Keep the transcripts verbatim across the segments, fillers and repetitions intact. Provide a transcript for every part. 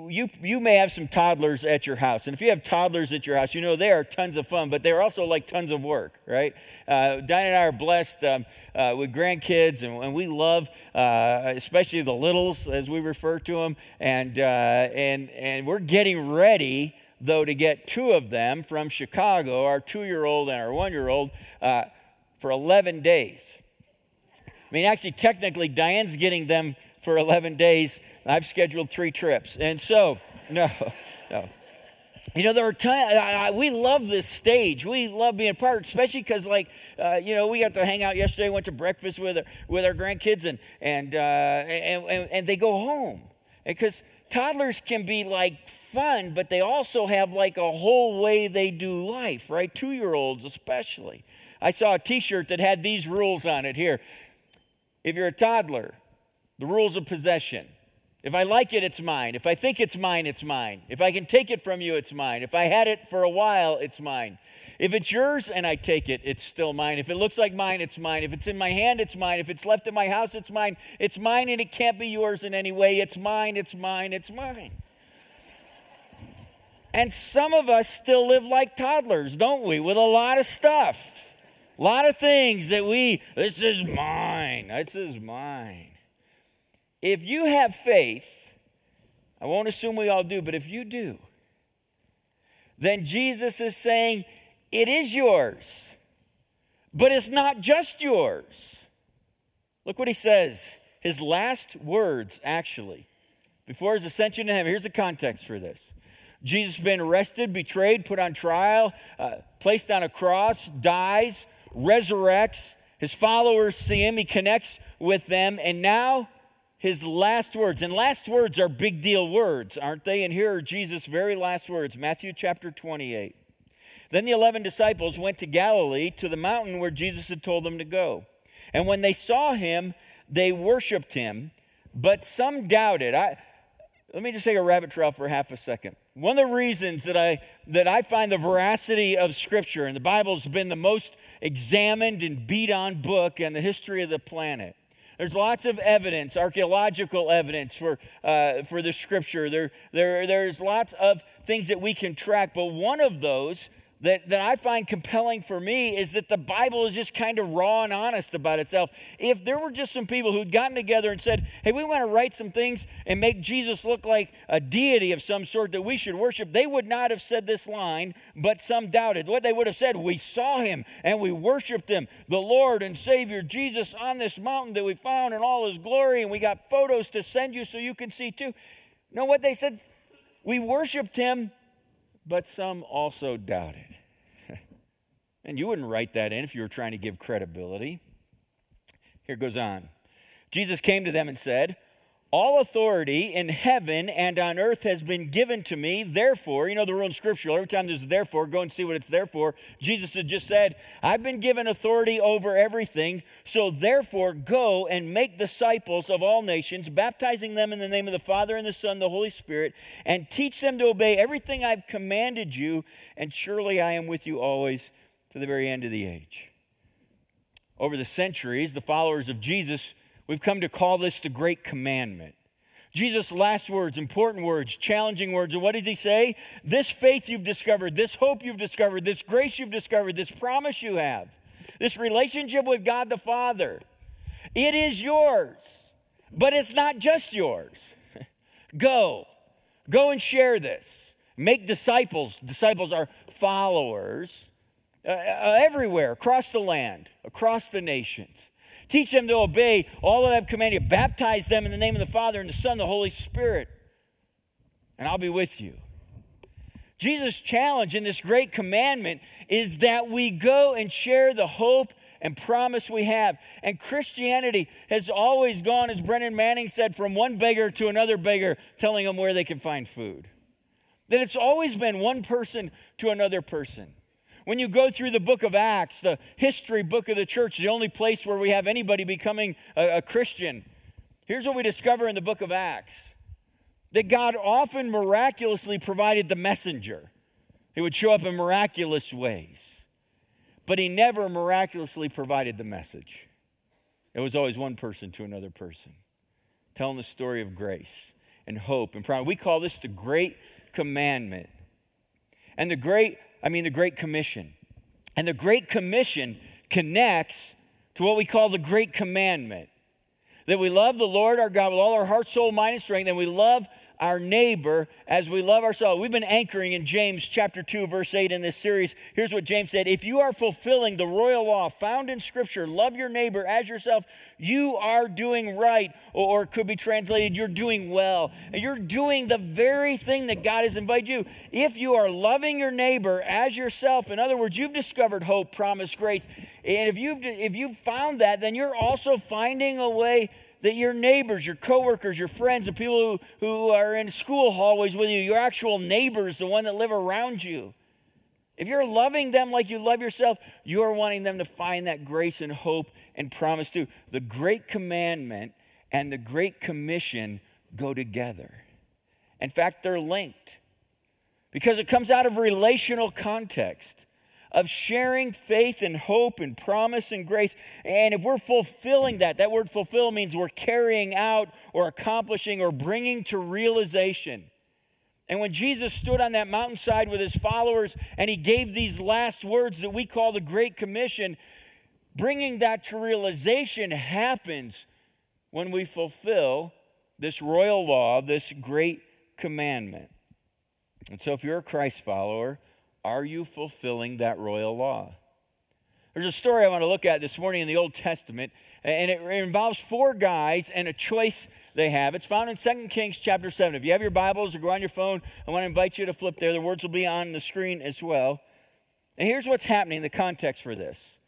you you may have some toddlers at your house. And if you have toddlers at your house, you know they are tons of fun, but they're also like tons of work, right? Uh, Diane and I are blessed um, uh, with grandkids, and, and we love, uh, especially the littles, as we refer to them. And, uh, and, and we're getting ready, though, to get two of them from Chicago, our two-year-old and our one-year-old, uh, for eleven days. I mean, actually, technically, Diane's getting them for eleven days. I've scheduled three trips. And so, no, no. You know, there are times, we love this stage. We love being part, especially because, like, uh, you know, we got to hang out yesterday, went to breakfast with our, with our grandkids, and, and, uh, and, and, and they go home. Because toddlers can be, like, fun, but they also have, like, a whole way they do life, right? Two-year-olds especially. I saw a T-shirt that had these rules on it here. If you're a toddler, the rules of possession. If I like it, it's mine. If I think it's mine, it's mine. If I can take it from you, it's mine. If I had it for a while, it's mine. If it's yours and I take it, it's still mine. If it looks like mine, it's mine. If it's in my hand, it's mine. If it's left in my house, it's mine. It's mine and it can't be yours in any way. It's mine, it's mine, it's mine. And some of us still live like toddlers, don't we? With a lot of stuff. A lot of things that we, this is mine. This is mine. If you have faith, I won't assume we all do, but if you do, then Jesus is saying, it is yours, but it's not just yours. Look what he says, his last words, actually, before his ascension to heaven. Here's the context for this. Jesus has been arrested, betrayed, put on trial, uh, placed on a cross, dies, resurrects. His followers see him, he connects with them, and now his last words, and last words are big deal words, aren't they? And here are Jesus' very last words, Matthew chapter twenty-eight. Then the eleven disciples went to Galilee, to the mountain where Jesus had told them to go. And when they saw him, they worshiped him, but some doubted. I, let me just take a rabbit trail for half a second. One of the reasons that I, that I find the veracity of Scripture, and the Bible's been the most examined and beat on book in the history of the planet. There's lots of evidence, archaeological evidence for uh, for the Scripture. There, there, there's lots of things that we can track, but one of those that, that I find compelling for me is that the Bible is just kind of raw and honest about itself. If there were just some people who'd gotten together and said, hey, we want to write some things and make Jesus look like a deity of some sort that we should worship, they would not have said this line, but some doubted. What they would have said, we saw him and we worshiped him, the Lord and Savior Jesus on this mountain that we found in all his glory, and we got photos to send you so you can see too. No, what they said, we worshiped him, but some also doubted. And you wouldn't write that in if you were trying to give credibility. Here it goes on. Jesus came to them and said, all authority in heaven and on earth has been given to me. Therefore, you know the rule in Scripture, every time there's a therefore, go and see what it's there for. Jesus had just said, I've been given authority over everything. So therefore, go and make disciples of all nations, baptizing them in the name of the Father and the Son and the Holy Spirit, and teach them to obey everything I've commanded you. And surely I am with you always to the very end of the age. Over the centuries, the followers of Jesus, we've come to call this the Great Commandment. Jesus' last words, important words, challenging words. And what does he say? This faith you've discovered, this hope you've discovered, this grace you've discovered, this promise you have, this relationship with God the Father, it is yours, but it's not just yours. Go. Go and share this. Make disciples. Disciples are followers. Uh, everywhere, across the land, across the nations. Teach them to obey all that I've commanded you. Baptize them in the name of the Father and the Son and the Holy Spirit. And I'll be with you. Jesus' challenge in this great commandment is that we go and share the hope and promise we have. And Christianity has always gone, as Brennan Manning said, from one beggar to another beggar, telling them where they can find food. That it's always been one person to another person. When you go through the book of Acts, the history book of the church, the only place where we have anybody becoming a, a Christian, here's what we discover in the book of Acts. That God often miraculously provided the messenger. He would show up in miraculous ways. But he never miraculously provided the message. It was always one person to another person, telling the story of grace. and hope and promise. We call this the Great Commandment. And the Great, I mean the Great Commission. And the Great Commission connects to what we call the Great Commandment. That we love the Lord our God with all our heart, soul, mind, and strength, and we love our neighbor as we love ourselves. We've been anchoring in James chapter two, verse eight in this series. Here's what James said. If you are fulfilling the royal law found in Scripture, love your neighbor as yourself, you are doing right. Or, or it could be translated, you're doing well. And you're doing the very thing that God has invited you. If you are loving your neighbor as yourself, in other words, you've discovered hope, promise, grace. And if you've, if you've found that, then you're also finding a way that your neighbors, your coworkers, your friends, the people who, who are in school hallways with you, your actual neighbors, the one that live around you. If you're loving them like you love yourself, you are wanting them to find that grace and hope and promise too. The Great Commandment and the Great Commission go together. In fact, they're linked because it comes out of relational context of sharing faith and hope and promise and grace. And if we're fulfilling that, that word fulfill means we're carrying out or accomplishing or bringing to realization. And when Jesus stood on that mountainside with his followers and he gave these last words that we call the Great Commission, bringing that to realization happens when we fulfill this royal law, this great commandment. And so if you're a Christ follower, are you fulfilling that royal law? There's a story I want to look at this morning in the Old Testament, and it involves four guys and a choice they have. It's found in Second Kings chapter seven. If you have your Bibles or go on your phone, I want to invite you to flip there. The words will be on the screen as well. And here's what's happening, the context for this.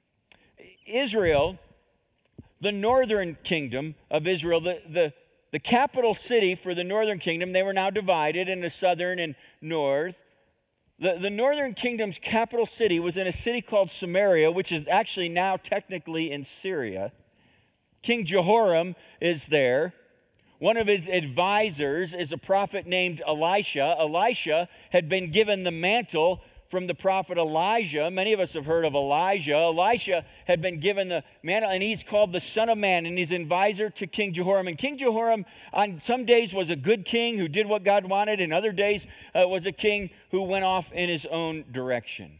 Israel, the northern kingdom of Israel, the, the, the capital city for the northern kingdom, they were now divided into southern and north. The, the northern kingdom's capital city was in a city called Samaria, which is actually now technically in Syria. King Jehoram is there. One of his advisors is a prophet named Elisha. Elisha had been given the mantle from the prophet Elijah. Many of us have heard of Elijah. Elisha had been given the mantle, and he's called the Son of Man, and he's an advisor to King Jehoram. And King Jehoram, on some days, was a good king who did what God wanted, and other days uh, was a king who went off in his own direction.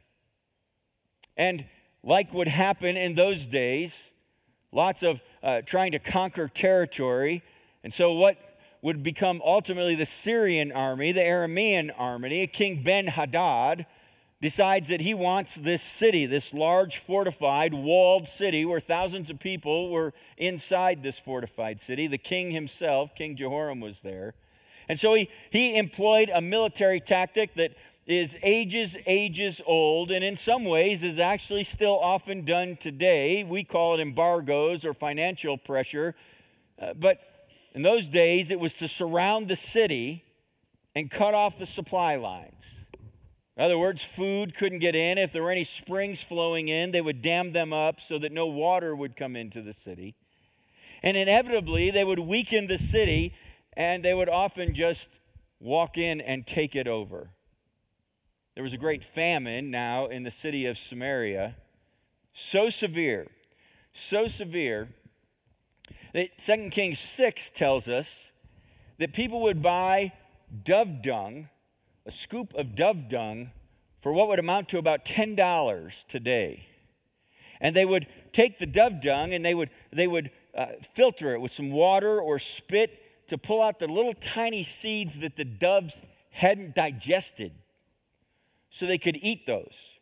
And like would happen in those days, lots of uh, trying to conquer territory. And so what would become ultimately the Syrian army, the Aramean army, King Ben-Hadad, decides that he wants this city, this large fortified walled city where thousands of people were inside this fortified city. The king himself, King Jehoram, was there. And so he, he employed a military tactic that is ages, ages old, and in some ways is actually still often done today. We call it embargoes or financial pressure. Uh, but in those days, it was to surround the city and cut off the supply lines. In other words, food couldn't get in. If there were any springs flowing in, they would dam them up so that no water would come into the city. And inevitably, they would weaken the city, and they would often just walk in and take it over. There was a great famine now in the city of Samaria, so severe, so severe, that Second Kings six tells us that people would buy dove dung, a scoop of dove dung, for what would amount to about ten dollars today. And they would take the dove dung and they would, they would uh, filter it with some water or spit to pull out the little tiny seeds that the doves hadn't digested so they could eat those.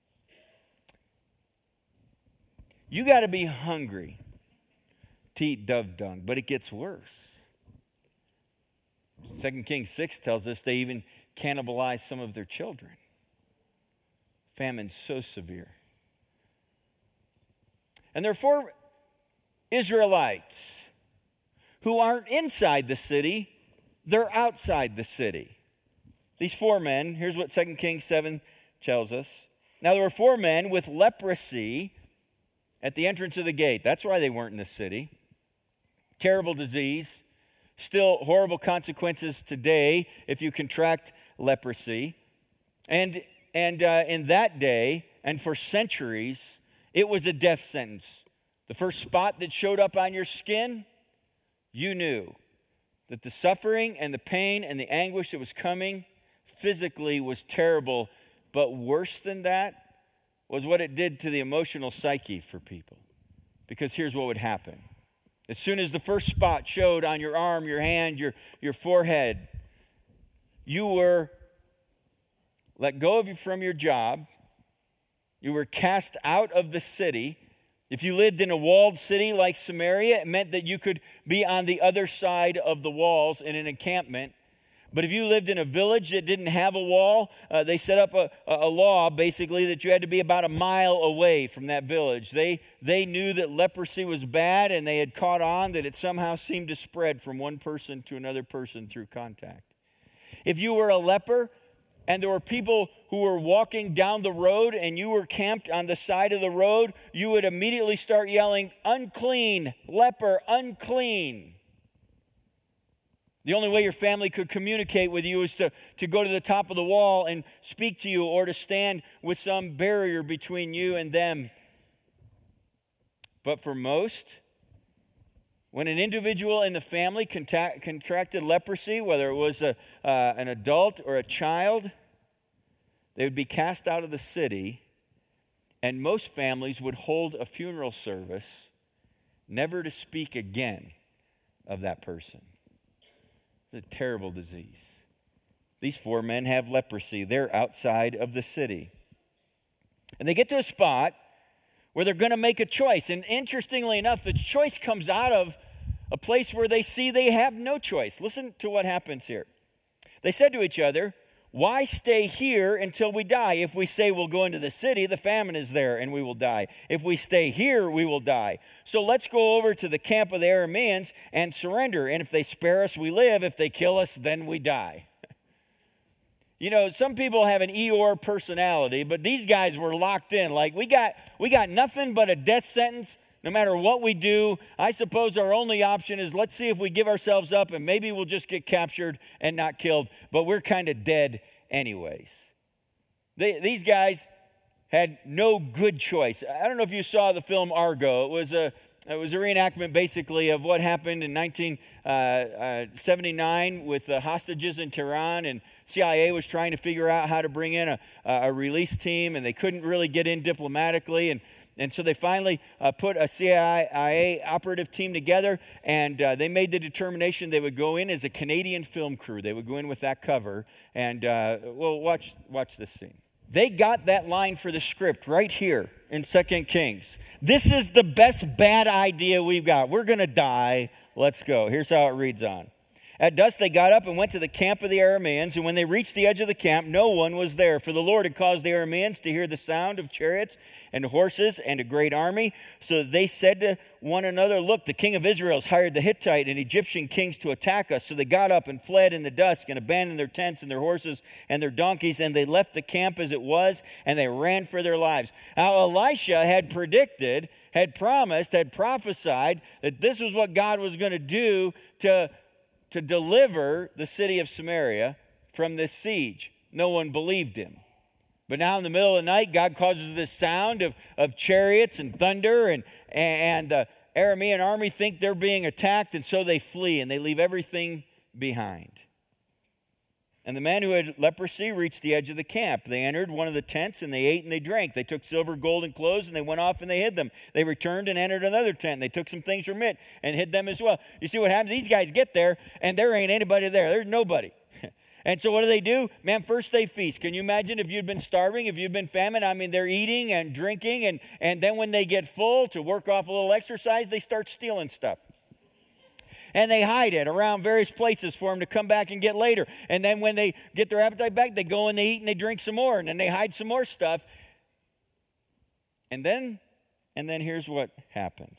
You got to be hungry to eat dove dung, but it gets worse. Second Kings six tells us they even cannibalized some of their children. Famine so severe. And therefore, Israelites who aren't inside the city, they're outside the city. These four men, here's what Second Kings seven tells us. Now there were four men with leprosy at the entrance of the gate. That's why they weren't in the city. Terrible disease. Still horrible consequences today if you contract leprosy. And, and uh, in that day, and for centuries, it was a death sentence. The first spot that showed up on your skin, you knew that the suffering and the pain and the anguish that was coming physically was terrible, but worse than that was what it did to the emotional psyche for people. Because here's what would happen. As soon as the first spot showed on your arm, your hand, your, your forehead, you were let go of you from your job. You were cast out of the city. If you lived in a walled city like Samaria, it meant that you could be on the other side of the walls in an encampment. But if you lived in a village that didn't have a wall, uh, they set up a, a law basically that you had to be about a mile away from that village. They, they knew that leprosy was bad, and they had caught on that it somehow seemed to spread from one person to another person through contact. If you were a leper, and there were people who were walking down the road and you were camped on the side of the road, you would immediately start yelling, "Unclean, leper, unclean." The only way your family could communicate with you is to, to go to the top of the wall and speak to you, or to stand with some barrier between you and them. But for most, when an individual in the family contact, contracted leprosy, whether it was a, uh, an adult or a child, they would be cast out of the city, and most families would hold a funeral service, never to speak again of that person. It's a terrible disease. These four men have leprosy. They're outside of the city. And they get to a spot where they're going to make a choice. And interestingly enough, the choice comes out of a place where they see they have no choice. Listen to what happens here. They said to each other, "Why stay here until we die? If we say we'll go into the city, the famine is there and we will die. If we stay here, we will die. So let's go over to the camp of the Arameans and surrender. And if they spare us, we live. If they kill us, then we die." You know, some people have an Eeyore personality, but these guys were locked in. Like, we got, we got nothing but a death sentence. No matter what we do, I suppose our only option is let's see if we give ourselves up and maybe we'll just get captured and not killed. But we're kind of dead anyways. They, these guys had no good choice. I don't know if you saw the film Argo. It was a, it was a reenactment basically of what happened in nineteen seventy-nine with the hostages in Tehran. And C I A was trying to figure out how to bring in a, a release team, and they couldn't really get in diplomatically. And And so they finally uh, put a C I A operative team together, and uh, they made the determination they would go in as a Canadian film crew. They would go in with that cover, and uh, well, watch, watch this scene. They got that line for the script right here in Second Kings. "This is the best bad idea we've got. We're going to die. Let's go." Here's how it reads on. "At dusk they got up and went to the camp of the Arameans, and when they reached the edge of the camp, no one was there, for the Lord had caused the Arameans to hear the sound of chariots and horses and a great army. So they said to one another, 'Look, the king of Israel has hired the Hittite and Egyptian kings to attack us.' So they got up and fled in the dusk and abandoned their tents and their horses and their donkeys, and they left the camp as it was, and they ran for their lives." Now Elisha had predicted, had promised, had prophesied that this was what God was going to do to to deliver the city of Samaria from this siege. No one believed him. But now in the middle of the night, God causes this sound of, of chariots and thunder, and, and the Aramean army think they're being attacked, and so they flee, and they leave everything behind. And the men who had leprosy reached the edge of the camp. They entered one of the tents, and they ate and they drank. They took silver, gold, and clothes, and they went off and they hid them. They returned and entered another tent. They took some things from it and hid them as well. You see what happens? These guys get there, and there ain't anybody there. There's nobody. And so what do they do? Man, first they feast. Can you imagine if you'd been starving, if you'd been famine? I mean, they're eating and drinking, and, and then when they get full, to work off a little exercise, they start stealing stuff. And they hide it around various places for them to come back and get later. And then when they get their appetite back, they go and they eat and they drink some more. And then they hide some more stuff. And then, and then here's what happens.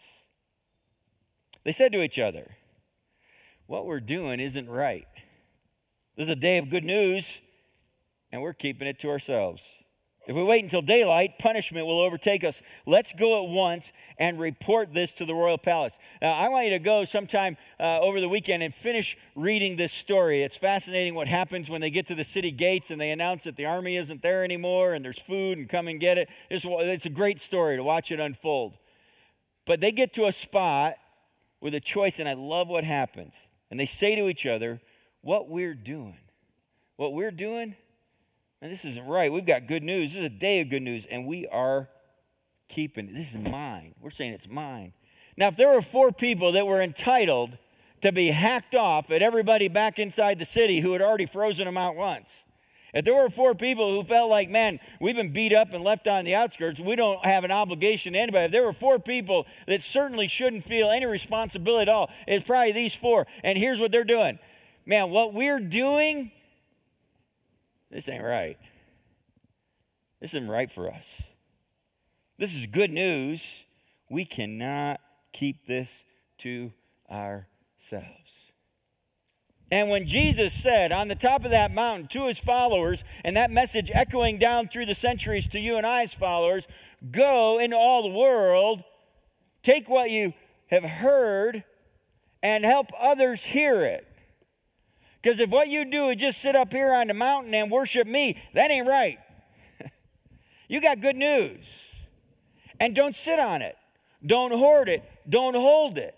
They said to each other, "What we're doing isn't right. This is a day of good news, and we're keeping it to ourselves. If we wait until daylight, punishment will overtake us. Let's go at once and report this to the royal palace." Now, I want you to go sometime uh, over the weekend and finish reading this story. It's fascinating what happens when they get to the city gates and they announce that the army isn't there anymore and there's food and come and get it. It's, it's a great story to watch it unfold. But they get to a spot with a choice, and I love what happens. and they say to each other, what we're doing. What we're doing, and this isn't right. We've got good news. This is a day of good news, and we are keeping it. This is mine. We're saying it's mine. Now, if there were four people that were entitled to be hacked off at everybody back inside the city who had already frozen them out once, if there were four people who felt like, man, we've been beat up and left on the outskirts, we don't have an obligation to anybody. If there were four people that certainly shouldn't feel any responsibility at all, it's probably these four. And here's what they're doing. Man, what we're doing, this ain't right. This isn't right for us. This is good news. We cannot keep this to ourselves. And when Jesus said on the top of that mountain to his followers, and that message echoing down through the centuries to you and I as followers, go into all the world, take what you have heard, and help others hear it. Because if what you do is just sit up here on the mountain and worship me, that ain't right. You got good news. And don't sit on it. Don't hoard it. Don't hold it.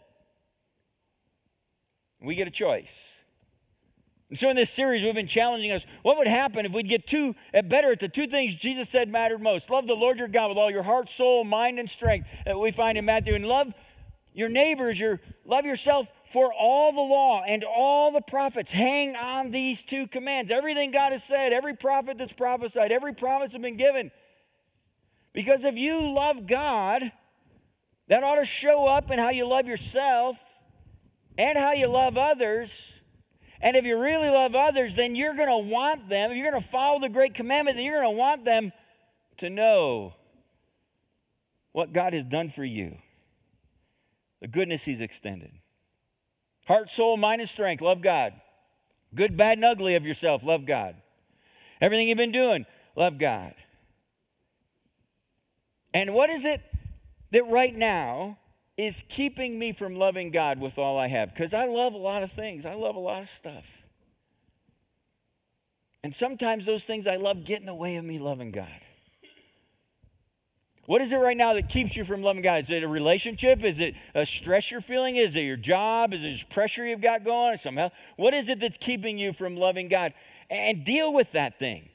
We get a choice. And so in this series, we've been challenging us, what would happen if we'd get two, better at the two things Jesus said mattered most? Love the Lord your God with all your heart, soul, mind, and strength that we find in Matthew. And love your neighbors, your, love yourself for all the law and all the prophets. Hang on these two commands. Everything God has said, every prophet that's prophesied, every promise that's been given. Because if you love God, that ought to show up in how you love yourself and how you love others. And if you really love others, then you're going to want them, if you're going to follow the great commandment, then you're going to want them to know what God has done for you, the goodness he's extended. Heart, soul, mind, and strength, love God. Good, bad, and ugly of yourself, love God. Everything you've been doing, love God. And what is it that right now is keeping me from loving God with all I have? Because I love a lot of things. I love a lot of stuff. And sometimes those things I love get in the way of me loving God. What is it right now that keeps you from loving God? Is it a relationship? Is it a stress you're feeling? Is it your job? Is it just pressure you've got going? Somehow, what is it that's keeping you from loving God? And deal with that thing.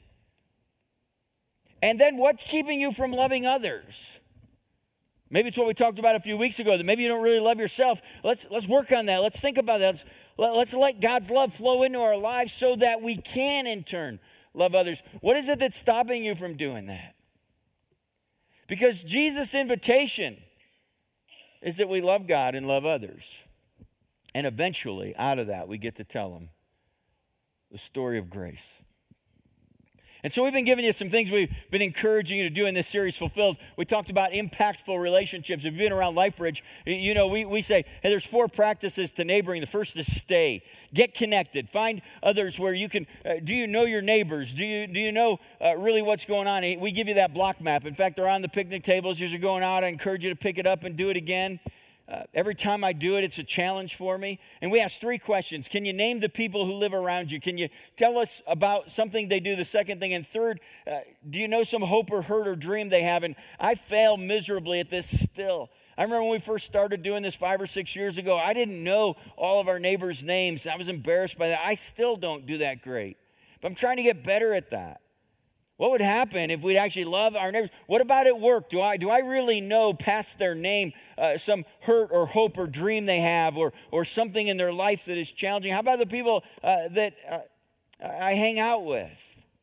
And then what's keeping you from loving others? Maybe it's what we talked about a few weeks ago, that maybe you don't really love yourself. Let's, let's work on that. Let's think about that. Let's, let, let's let God's love flow into our lives so that we can, in turn, love others. What is it that's stopping you from doing that? Because Jesus' invitation is that we love God and love others. And eventually, out of that, we get to tell them the story of grace. And so we've been giving you some things we've been encouraging you to do in this series, Fulfilled. We talked about impactful relationships. If you've been around LifeBridge, you know, we, we say, hey, there's four practices to neighboring. The first is stay. Get connected. Find others where you can, uh, do you know your neighbors? Do you, do you know uh, really what's going on? We give you that block map. In fact, they're on the picnic tables. As you're going out, I encourage you to pick it up and do it again. Uh, every time I do it, it's a challenge for me. And we ask three questions. Can you name the people who live around you? Can you tell us about something they do? The second thing. And third, uh, do you know some hope or hurt or dream they have? And I fail miserably at this still. I remember when we first started doing this five or six years ago, I didn't know all of our neighbors' names. I was embarrassed by that. I still don't do that great. But I'm trying to get better at that. What would happen if we'd actually love our neighbors? What about at work? Do I do I really know past their name uh, some hurt or hope or dream they have, or or something in their life that is challenging? How about the people uh, that uh, I hang out with?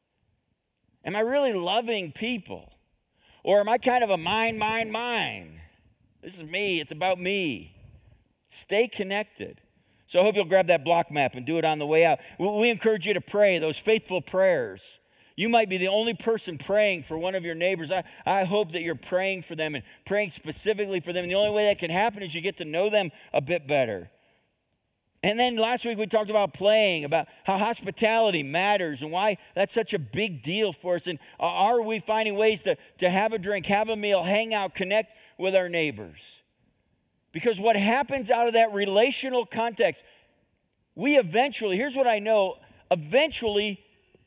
Am I really loving people? Or am I kind of a mine, mine, mine? This is me. It's about me. Stay connected. So I hope you'll grab that block map and do it on the way out. We encourage you to pray those faithful prayers. You might be the only person praying for one of your neighbors. I, I hope that you're praying for them and praying specifically for them. And the only way that can happen is you get to know them a bit better. And then last week we talked about playing, about how hospitality matters and why that's such a big deal for us. And are we finding ways to, to have a drink, have a meal, hang out, connect with our neighbors? Because what happens out of that relational context, we eventually, here's what I know, eventually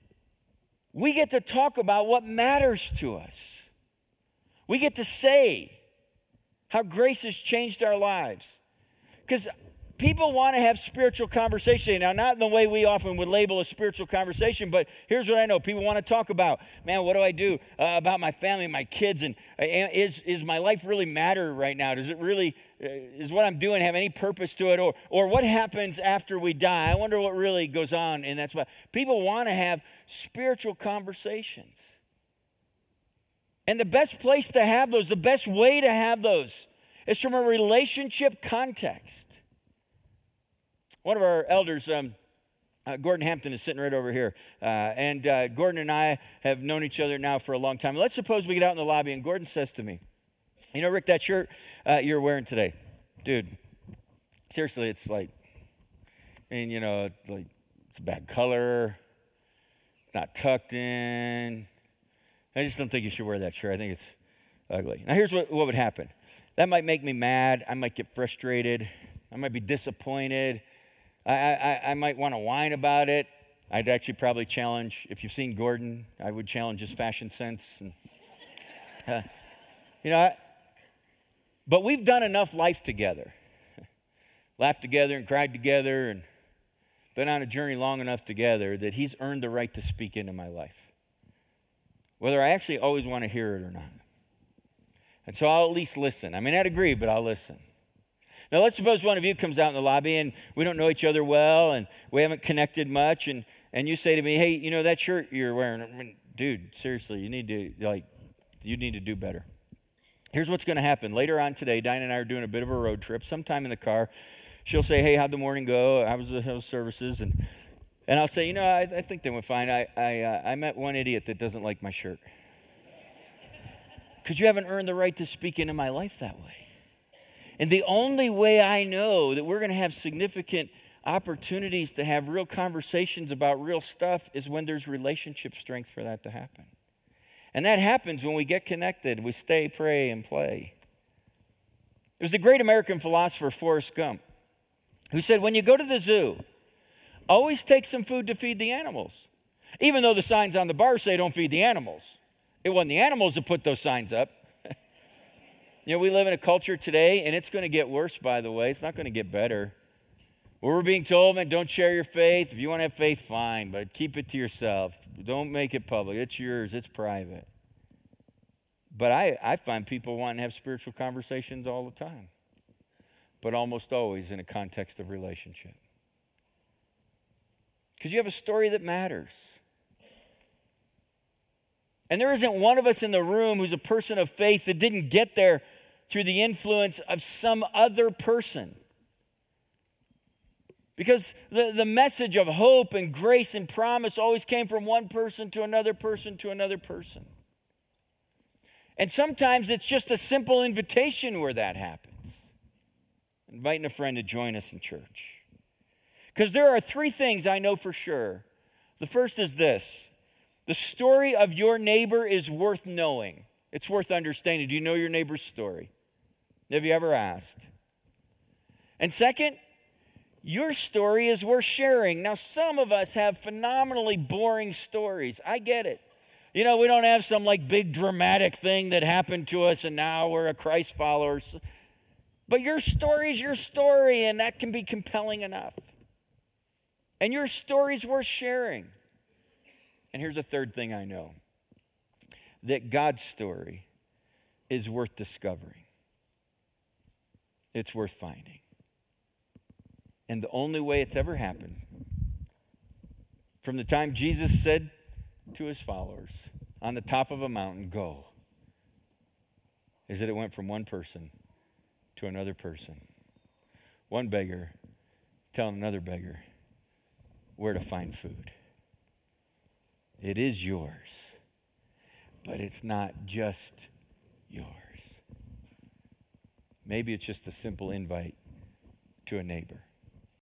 we get to talk about what matters to us. We get to say how grace has changed our lives. Because People want to have spiritual conversation. Now, not in the way we often would label a spiritual conversation, but here's what I know. People want to talk about, man, what do I do uh, about my family, my kids, and uh, is, is my life really matter right now? Does it really, uh, is what I'm doing have any purpose to it? Or, or what happens after we die? I wonder what really goes on in that spot. People want to have spiritual conversations. And the best place to have those, the best way to have those is from a relationship context. One of our elders, um, uh, Gordon Hampton, is sitting right over here. Uh, and uh, Gordon and I have known each other now for a long time. Let's suppose we get out in the lobby and Gordon says to me, you know, Rick, that shirt uh, you're wearing today, dude, seriously, it's like, I mean, you know, it's like it's a bad color, it's not tucked in. I just don't think you should wear that shirt. I think it's ugly. Now, here's what, what would happen. That might make me mad. I might get frustrated. I might be disappointed. I, I, I might want to whine about it. I'd actually probably challenge, if you've seen Gordon, I would challenge his fashion sense. And, uh, you know, I, but we've done enough life together. Laughed together and cried together and been on a journey long enough together that he's earned the right to speak into my life. Whether I actually always want to hear it or not. And so I'll at least listen. I may not agree, but I'll listen. Now, let's suppose one of you comes out in the lobby and we don't know each other well and we haven't connected much, and, and you say to me, hey, you know, that shirt you're wearing, I mean, dude, seriously, you need to, like, you need to do better. Here's what's going to happen. Later on today, Diane and I are doing a bit of a road trip. Sometime in the car, she'll say, hey, how'd the morning go? How was the, how was services? And, and I'll say, you know, I, I think they went fine. I, I, uh, I met one idiot that doesn't like my shirt. Because you haven't earned the right to speak into my life that way. And the only way I know that we're going to have significant opportunities to have real conversations about real stuff is when there's relationship strength for that to happen. And that happens when we get connected. We stay, pray, and play. There was a great American philosopher, Forrest Gump, who said, when you go to the zoo, always take some food to feed the animals. Even though the signs on the bar say don't feed the animals. It wasn't the animals that put those signs up. You know, we live in a culture today, and it's going to get worse, by the way. It's not going to get better. Where we're being told, man, don't share your faith. If you want to have faith, fine, but keep it to yourself. Don't make it public. It's yours. It's private. But I, I find people wanting to have spiritual conversations all the time, but almost always in a context of relationship. Because you have a story that matters. And there isn't one of us in the room who's a person of faith that didn't get there through the influence of some other person. Because the, the message of hope and grace and promise always came from one person to another person to another person. And sometimes it's just a simple invitation where that happens. Inviting a friend to join us in church. Because there are three things I know for sure. The first is this. The story of your neighbor is worth knowing. It's worth understanding. Do you know your neighbor's story? Have you ever asked? And second, your story is worth sharing. Now, some of us have phenomenally boring stories. I get it. You know, we don't have some like big dramatic thing that happened to us and now we're a Christ follower. But your story is your story, and that can be compelling enough. And your story's worth sharing. And here's a third thing I know. That God's story is worth discovering. It's worth finding. And the only way it's ever happened, from the time Jesus said to his followers on the top of a mountain, go, is that it went from one person to another person. One beggar telling another beggar where to find food. It is yours, but it's not just yours. Maybe it's just a simple invite to a neighbor.